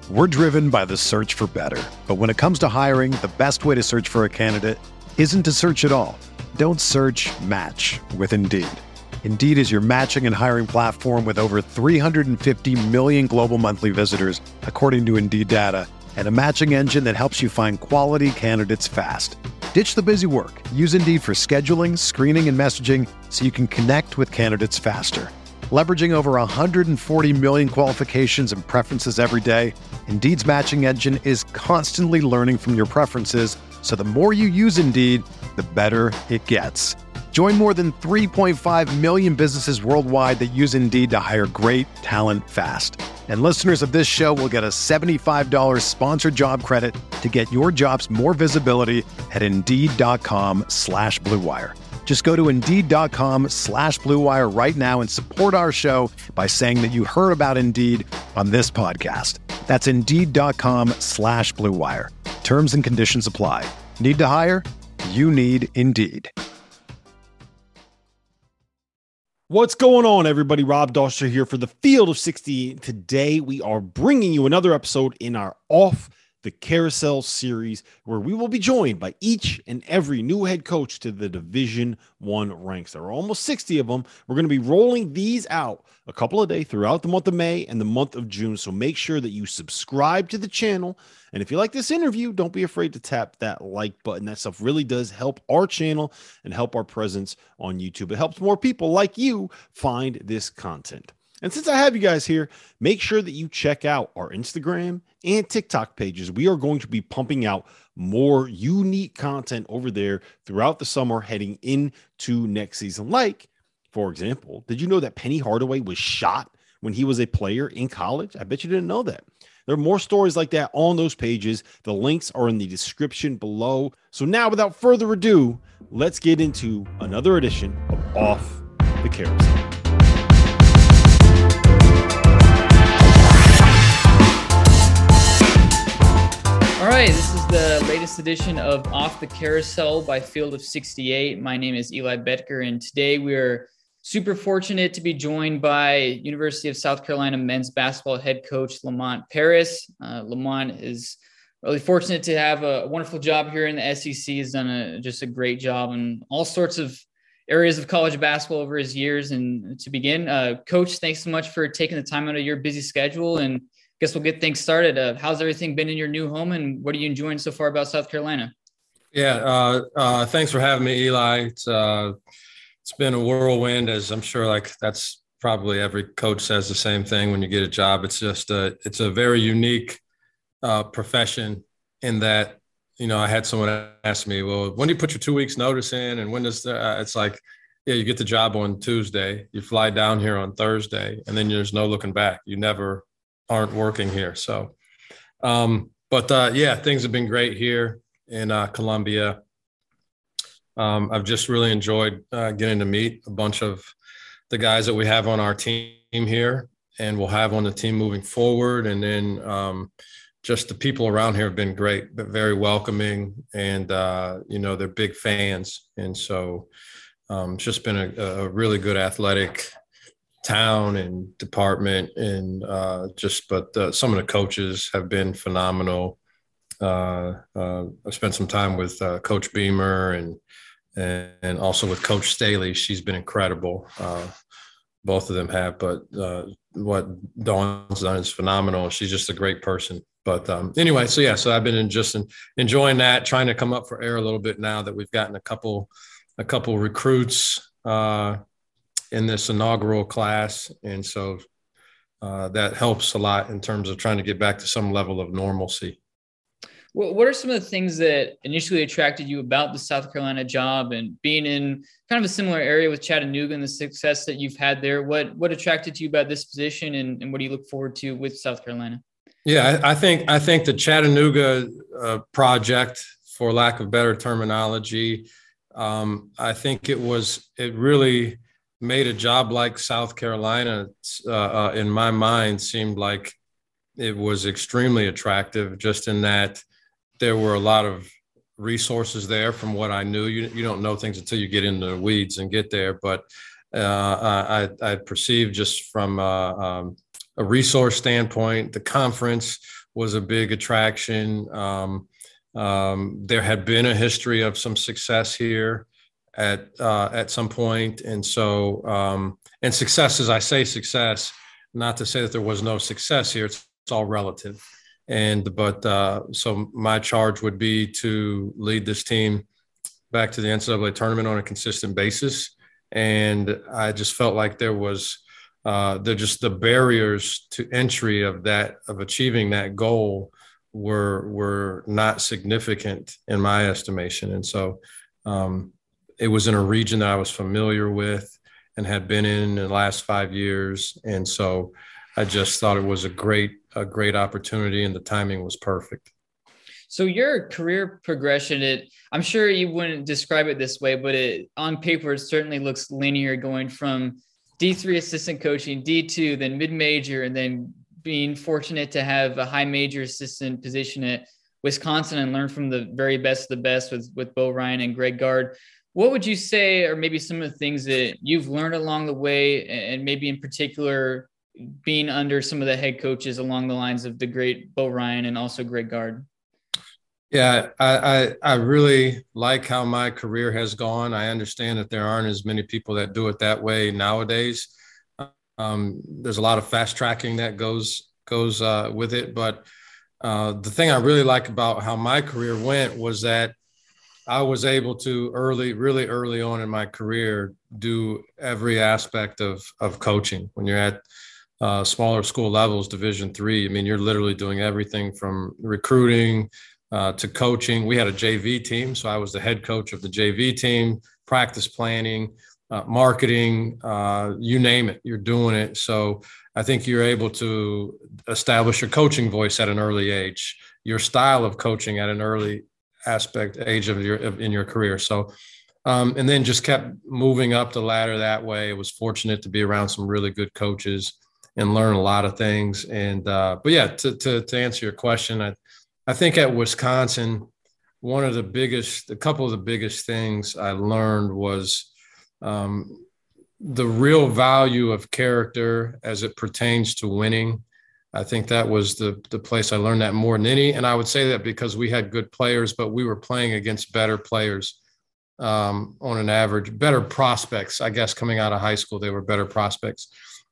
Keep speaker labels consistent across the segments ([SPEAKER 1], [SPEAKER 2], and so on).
[SPEAKER 1] We're driven by the search for better. But when it comes to hiring, the best way to search for a candidate isn't to search at all. Don't search, match with Indeed. Indeed is your matching and hiring platform with over 350 million global monthly visitors, according to Indeed data, and a matching engine that helps you find quality candidates fast. Ditch the busy work. Use Indeed for scheduling, screening, and messaging so you can connect with candidates faster. Leveraging over 140 million qualifications and preferences every day, Indeed's matching engine is constantly learning from your preferences, so the more you use Indeed, the better it gets. Join more than 3.5 million businesses worldwide that use Indeed to hire great talent fast. And listeners of this show will get a $75 sponsored job credit to get your jobs more visibility at Indeed.com/Blue Wire. Just go to Indeed.com/Blue Wire right now and support our show by saying that you heard about Indeed on this podcast. That's Indeed.com/Blue Wire. Terms and conditions apply. Need to hire? You need Indeed.
[SPEAKER 2] What's going on, everybody? Rob Dauster here for the Field of 68. Today, we are bringing you another episode in our Off the Carousel series, where we will be joined by each and every new head coach to the Division I ranks. There are almost 60 of them. We're going to be rolling these out a couple of days throughout the month of May and the month of June. So make sure that you subscribe to the channel. And if you like this interview, don't be afraid to tap that like button. That stuff really does help our channel and help our presence on YouTube. It helps more people like you find this content. And since I have you guys here, make sure that you check out our Instagram and TikTok pages. We are going to be pumping out more unique content over there throughout the summer heading into next season. Like, for example, did you know that Penny Hardaway was shot when he was a player in college? I bet you didn't know that. There are more stories like that on those pages. The links are in the description below. So now, without further ado, let's get into another edition of Off the Carousel.
[SPEAKER 3] All right, this is the latest edition of Off the Carousel by Field of 68. My name is Eli Betker, and today we are super fortunate to be joined by University of South Carolina men's basketball head coach Lamont Paris. Lamont is really fortunate to have a wonderful job here in the SEC. He's done just a great job in all sorts of areas of college basketball over his years. And to begin, Coach, thanks so much for taking the time out of your busy schedule, and guess we'll get things started. How's everything been in your new home, and what are you enjoying so far about South Carolina?
[SPEAKER 4] Yeah, thanks for having me, Eli. It's been a whirlwind, as I'm sure that's probably every coach says the same thing when you get a job. It's just it's a very unique profession in that, I had someone ask me, well, when do you put your 2 weeks notice in, and when does it's like, yeah, you get the job on Tuesday, you fly down here on Thursday, and then there's no looking back. You never aren't working here. So, yeah, things have been great here in Columbia. I've just really enjoyed getting to meet a bunch of the guys that we have on our team here and we'll have on the team moving forward. And then just the people around here have been great, but very welcoming, and, they're big fans. And so it's just been a really good athletic town and department, and some of the coaches have been phenomenal. I spent some time with Coach Beamer and also with Coach Staley. She's been incredible. Both of them have, but what Dawn's done is phenomenal. She's just a great person. But anyway, so I've been enjoying that, trying to come up for air a little bit now that we've gotten a couple recruits in this inaugural class. And so that helps a lot in terms of trying to get back to some level of normalcy.
[SPEAKER 3] Well, what are some of the things that initially attracted you about the South Carolina job, and being in kind of a similar area with Chattanooga and the success that you've had there? What attracted you about this position, and what do you look forward to with South Carolina?
[SPEAKER 4] Yeah, I think the Chattanooga project, for lack of better terminology, I think it really made a job like South Carolina, in my mind, seemed like it was extremely attractive, just in that there were a lot of resources there from what I knew. You don't know things until you get into the weeds and get there. But I perceived just from a resource standpoint. The conference was a big attraction. There had been a history of some success here at some point. And so, and success, as I say success, not to say that there was no success here, it's all relative. So my charge would be to lead this team back to the NCAA tournament on a consistent basis. And I just felt like there was the barriers to entry of achieving that goal were not significant in my estimation. And so it was in a region that I was familiar with and had been in the last 5 years. And so I just thought it was a great opportunity, and the timing was perfect.
[SPEAKER 3] So your career progression, I'm sure you wouldn't describe it this way, but on paper, it certainly looks linear, going from D3 assistant coaching, D2, then mid-major, and then being fortunate to have a high major assistant position at Wisconsin and learn from the very best of the best with Bo Ryan and Greg Gard. What would you say are maybe some of the things that you've learned along the way, and maybe in particular being under some of the head coaches along the lines of the great Bo Ryan and also Greg Gard?
[SPEAKER 4] Yeah, I really like how my career has gone. I understand that there aren't as many people that do it that way nowadays. There's a lot of fast tracking that goes with it. But the thing I really like about how my career went was that I was able to really early on in my career, do every aspect of coaching. When you're at smaller school levels, Division III, I mean, you're literally doing everything from recruiting to coaching. We had a JV team, so I was the head coach of the JV team, practice planning, marketing, you name it, you're doing it. So I think you're able to establish your coaching voice at an early age, your style of coaching at an early age in your career. So, and then just kept moving up the ladder that way. I was fortunate to be around some really good coaches and learn a lot of things. And, but yeah, to answer your question, I think at Wisconsin, a couple of the biggest things I learned was the real value of character as it pertains to winning. I think that was the place I learned that more than any. And I would say that because we had good players, but we were playing against better players on an average, better prospects, I guess, coming out of high school. They were better prospects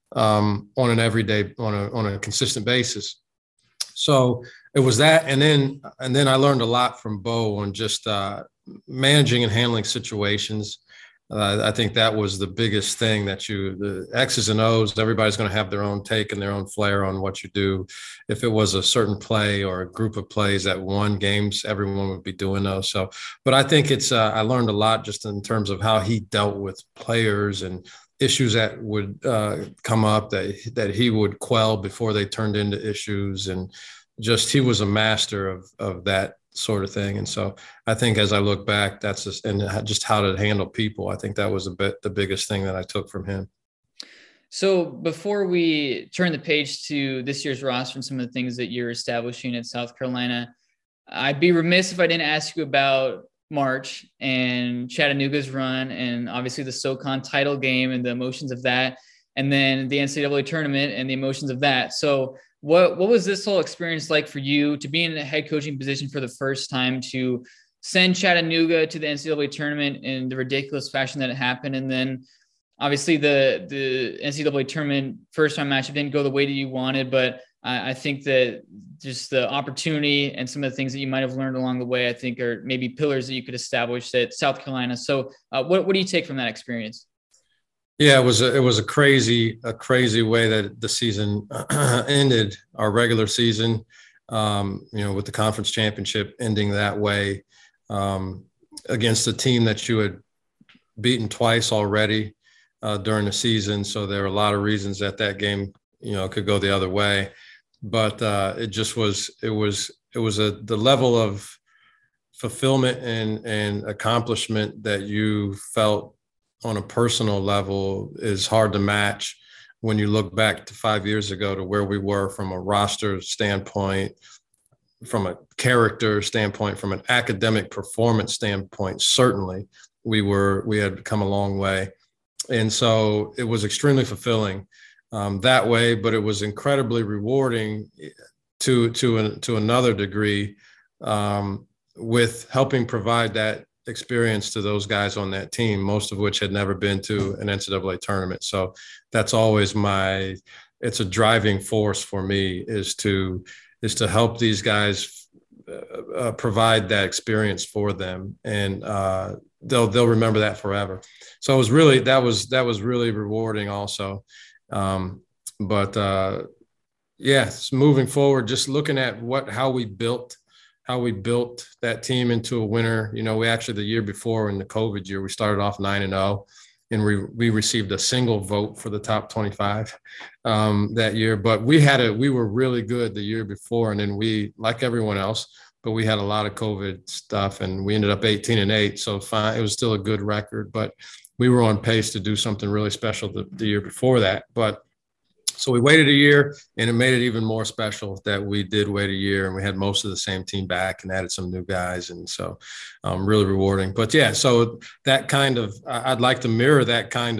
[SPEAKER 4] on an everyday, on a consistent basis. So it was that. And then I learned a lot from Bo on just managing and handling situations. I think that was the biggest thing, the X's and O's, everybody's going to have their own take and their own flair on what you do. If it was a certain play or a group of plays that won games, everyone would be doing those. So, but I think I learned a lot just in terms of how he dealt with players and issues that would come up that he would quell before they turned into issues. And just, he was a master of that sort of thing. And so I think as I look back, that's just how to handle people. I think that was the biggest thing that I took from him.
[SPEAKER 3] So before we turn the page to this year's roster and some of the things that you're establishing at South Carolina, I'd be remiss if I didn't ask you about March and Chattanooga's run, and obviously the SoCon title game and the emotions of that, and then the NCAA tournament and the emotions of that. So what was this whole experience like for you to be in a head coaching position for the first time, to send Chattanooga to the NCAA tournament in the ridiculous fashion that it happened? And then obviously the NCAA tournament first time matchup didn't go the way that you wanted, but I think that just the opportunity and some of the things that you might have learned along the way, I think are maybe pillars that you could establish at South Carolina. So what do you take from that experience?
[SPEAKER 4] Yeah, it was a crazy way that the season ended, our regular season, with the conference championship ending that way against a team that you had beaten twice already during the season. So there are a lot of reasons that game, could go the other way. But it was the level of fulfillment and accomplishment that you felt on a personal level is hard to match when you look back to 5 years ago to where we were from a roster standpoint, from a character standpoint, from an academic performance standpoint. Certainly we had come a long way. And so it was extremely fulfilling. that way, but it was incredibly rewarding to another degree, with helping provide that experience to those guys on that team, most of which had never been to an NCAA tournament. So that's always it's a driving force for me, is to help these guys provide that experience for them, and they'll remember that forever. So it was really, that was really rewarding also. Yes, moving forward, just looking at how we built that team into a winner. We actually, the year before, in the COVID year, we started off 9-0, and we received a single vote for the top 25 that year. But we were really good the year before, and then we, like everyone else, but we had a lot of COVID stuff, and we ended up 18-8. So fine, it was still a good record, but we were on pace to do something really special the year before that. But so we waited a year, and it made it even more special that we did wait a year, and we had most of the same team back and added some new guys. And so really rewarding. But yeah, so that kind of, I'd like to mirror that kind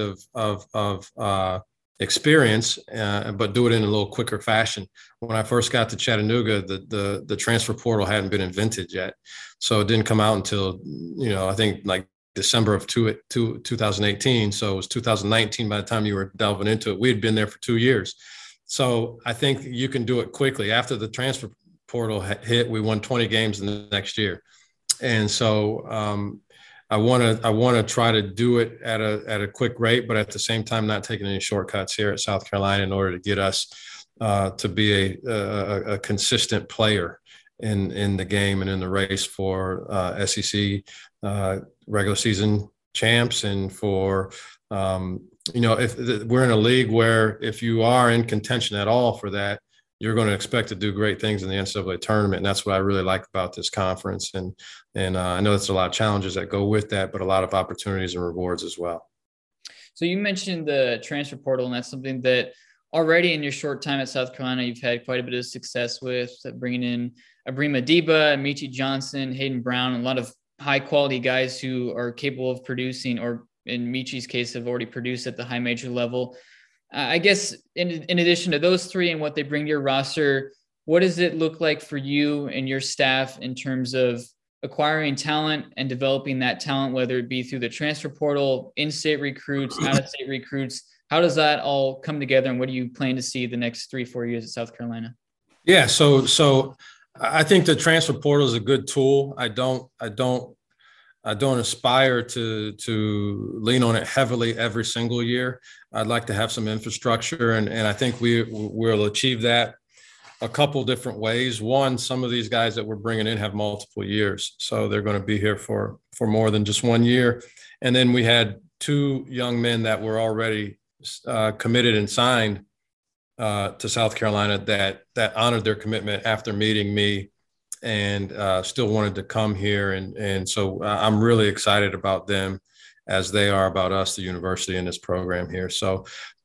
[SPEAKER 4] of experience, but do it in a little quicker fashion. When I first got to Chattanooga, the transfer portal hadn't been invented yet. So it didn't come out until, I think like December of 2018. So it was 2019 by the time you were delving into it. We had been there for 2 years. So I think you can do it quickly. After the transfer portal hit, we won 20 games in the next year. And so I want to try to do it at a quick rate, but at the same time, not taking any shortcuts here at South Carolina in order to get us to be a consistent player in the game and in the race for SEC regular season champs, and for if we're in a league where if you are in contention at all for that, you're going to expect to do great things in the NCAA tournament. And that's what I really like about this conference. And I know there's a lot of challenges that go with that, but a lot of opportunities and rewards as well.
[SPEAKER 3] So you mentioned the transfer portal, and that's something that already in your short time at South Carolina, you've had quite a bit of success with, bringing in Ibrahim Adiba, Michi Johnson, Hayden Brown, a lot of high quality guys who are capable of producing, or in Michi's case, have already produced at the high major level. I guess in addition to those three and what they bring to your roster, what does it look like for you and your staff in terms of acquiring talent and developing that talent, whether it be through the transfer portal, in-state recruits, out-of-state recruits? How does that all come together, and what do you plan to see the next 3-4 years at South Carolina?
[SPEAKER 4] Yeah, so I think the transfer portal is a good tool. I don't aspire to lean on it heavily every single year. I'd like to have some infrastructure, and I think we'll achieve that a couple different ways. One, some of these guys that we're bringing in have multiple years, so they're going to be here for more than just 1 year. And then we had 2 young men that were already committed and signed to South Carolina that honored their commitment after meeting me, and still wanted to come here. And so I'm really excited about them, as they are about us, the university, and this program here. So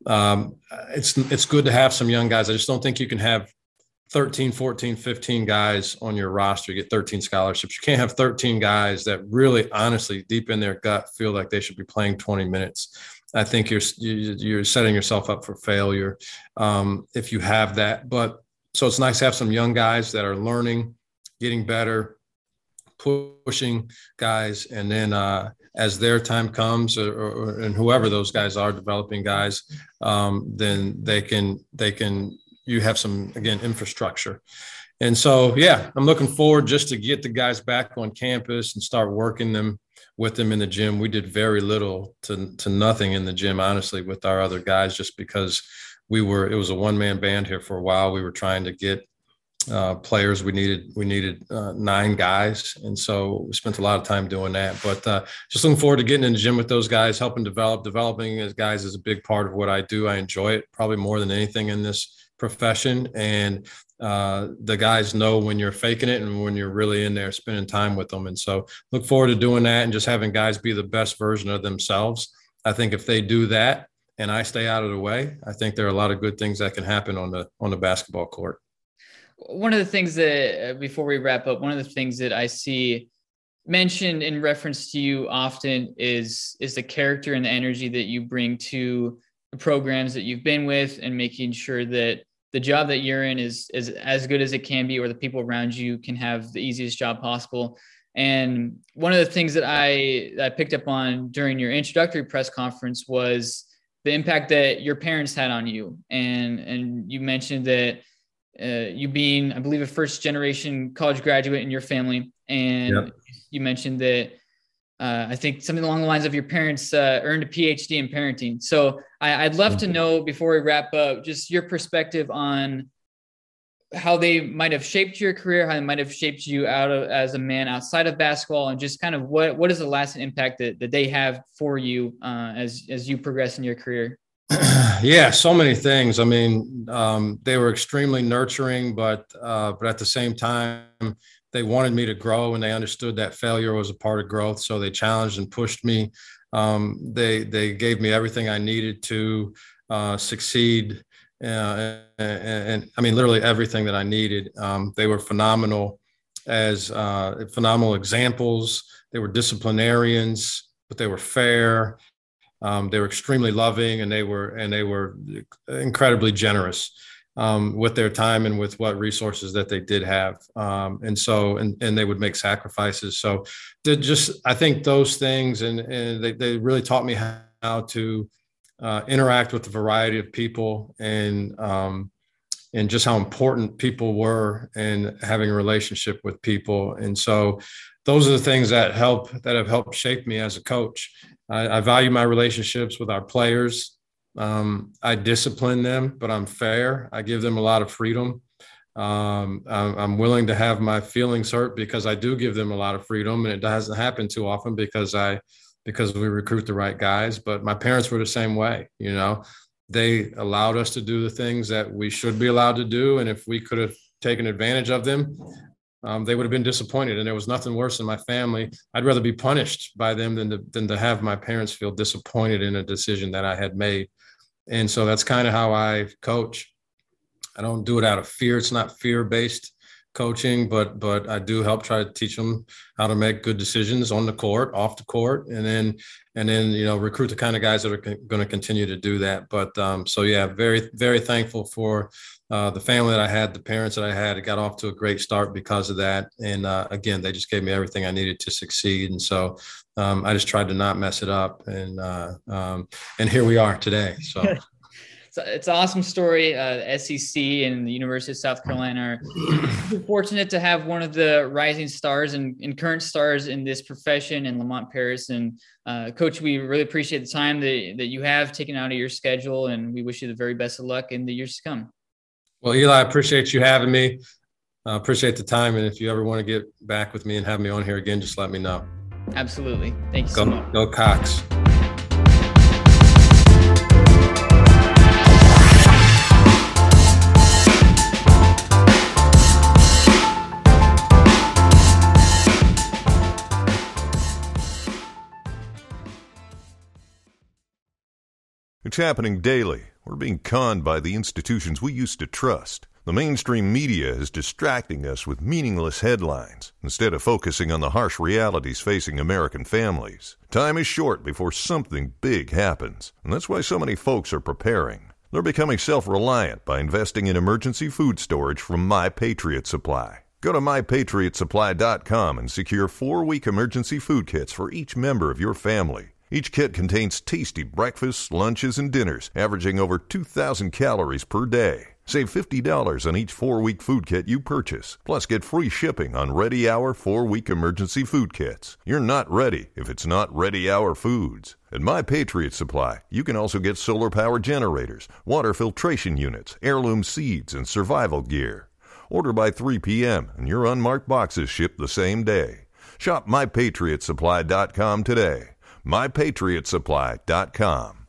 [SPEAKER 4] it's good to have some young guys. I just don't think you can have 13, 14, 15 guys on your roster. You get 13 scholarships. You can't have 13 guys that really, honestly, deep in their gut, feel like they should be playing 20 minutes. I think you're setting yourself up for failure if you have that. But so it's nice to have some young guys that are learning, getting better, pushing guys, and then as their time comes, and whoever those guys are, developing guys, then they can you have some, again, infrastructure. And so, yeah, I'm looking forward just to get the guys back on campus and start working with them in the gym. We did very little to nothing in the gym, honestly, with our other guys, just because it was a one-man band here for a while. We were trying to get players. We needed 9 guys. And so we spent a lot of time doing that, but just looking forward to getting in the gym with those guys, helping developing as guys is a big part of what I do. I enjoy it probably more than anything in this profession. And the guys know when you're faking it and when you're really in there spending time with them. And so look forward to doing that and just having guys be the best version of themselves. I think if they do that and I stay out of the way, I think there are a lot of good things that can happen on the basketball court.
[SPEAKER 3] One of the things that, before we wrap up, one of the things that I see mentioned in reference to you often is the character and the energy that you bring to programs that you've been with and making sure that the job that you're in is as good as it can be, or the people around you can have the easiest job possible. And one of the things that I picked up on during your introductory press conference was the impact that your parents had on you. And you mentioned that you being, I believe, a first generation college graduate in your family. And you mentioned that I think something along the lines of your parents earned a PhD in parenting. So I'd love to know, before we wrap up, just your perspective on how they might have shaped your career, how they might have shaped you as a man outside of basketball, and just kind of what is the lasting impact that they have for you as you progress in your career?
[SPEAKER 4] Yeah, so many things. I mean, they were extremely nurturing, but at the same time, they wanted me to grow, and they understood that failure was a part of growth. So they challenged and pushed me. They gave me everything I needed to succeed. And I mean, literally everything that I needed. They were phenomenal phenomenal examples. They were disciplinarians, but they were fair. They were extremely loving, and they were incredibly generous with their time and with what resources that they did have. And they would make sacrifices. So I think those things, and they really taught me how to interact with a variety of people, and just how important people were, and having a relationship with people. And so those are the things that have helped shape me as a coach. I value my relationships with our players. I discipline them, but I'm fair. I give them a lot of freedom. I'm willing to have my feelings hurt, because I do give them a lot of freedom, and it doesn't happen too often because we recruit the right guys. But my parents were the same way. You know, they allowed us to do the things that we should be allowed to do, and if we could have taken advantage of them, they would have been disappointed. And there was nothing worse in my family. I'd rather be punished by them than to have my parents feel disappointed in a decision that I had made. And so that's kind of how I coach. I don't do it out of fear. It's not fear-based coaching, but I do help try to teach them how to make good decisions on the court, off the court, and then recruit the kind of guys that are going to continue to do that. But so yeah, very, very thankful for the family that I had, the parents that I had. It got off to a great start because of that. And again, they just gave me everything I needed to succeed. And so I just tried to not mess it up. And here we are today. So.
[SPEAKER 3] It's an awesome story. SEC and the University of South Carolina are fortunate to have one of the rising stars and current stars in this profession, in Lamont Paris. And Coach, we really appreciate the time that you have taken out of your schedule, and we wish you the very best of luck in the years to come. Well,
[SPEAKER 4] Eli, I appreciate you having me. I appreciate the time. And if you ever want to get back with me and have me on here again, just let me know.
[SPEAKER 3] Absolutely. Thank you so much.
[SPEAKER 4] Go Cox.
[SPEAKER 5] It's happening daily. We're being conned by the institutions we used to trust. The mainstream media is distracting us with meaningless headlines instead of focusing on the harsh realities facing American families. Time is short before something big happens, and that's why so many folks are preparing. They're becoming self-reliant by investing in emergency food storage from My Patriot Supply. Go to MyPatriotSupply.com and secure 4-week emergency food kits for each member of your family. Each kit contains tasty breakfasts, lunches, and dinners, averaging over 2,000 calories per day. Save $50 on each 4-week food kit you purchase. Plus, get free shipping on Ready Hour 4-week emergency food kits. You're not ready if it's not Ready Hour Foods. At My Patriot Supply, you can also get solar power generators, water filtration units, heirloom seeds, and survival gear. Order by 3 p.m. and your unmarked boxes ship the same day. Shop MyPatriotSupply.com today. MyPatriotSupply.com.